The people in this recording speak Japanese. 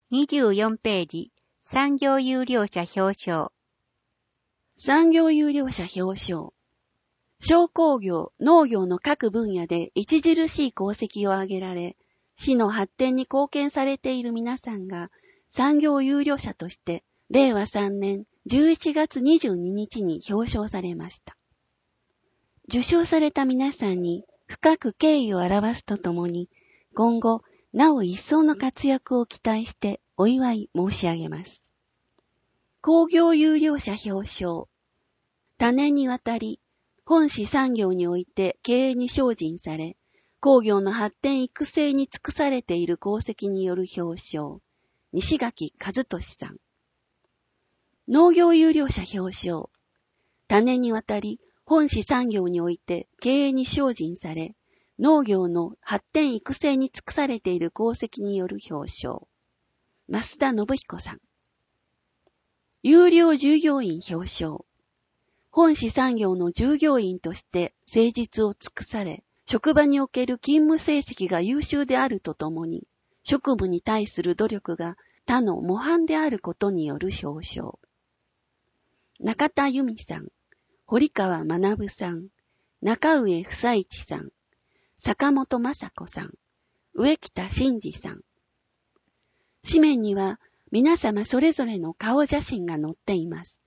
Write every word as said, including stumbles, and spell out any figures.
にじゅうよんページ、産業優良者表彰。 産業優良者表彰。商工業、農業の各分野で著しい功績を挙げられ、市の発展に貢献されている皆さんが産業優良者としてれいわさんねんじゅういちがつにじゅうににちに表彰されました。受賞された皆さんに深く敬意を表すとともに、今後なお一層の活躍を期待してお祝い申し上げます。工業優良者表彰。多年にわたり本市産業において経営に精進され、工業の発展育成に尽くされている功績による表彰。西垣和俊さん。農業優良者表彰。多年にわたり本市産業において経営に精進され、農業の発展育成に尽くされている功績による表彰。増田信彦さん。優良従業員表彰。本市産業の従業員として誠実を尽くされ、職場における勤務成績が優秀であるとともに、職務に対する努力が他の模範であることによる表彰。中田由美さん、堀川学さん、中上房一さん、坂本雅子さん、植北真二さん。紙面には皆様それぞれの顔写真が載っています。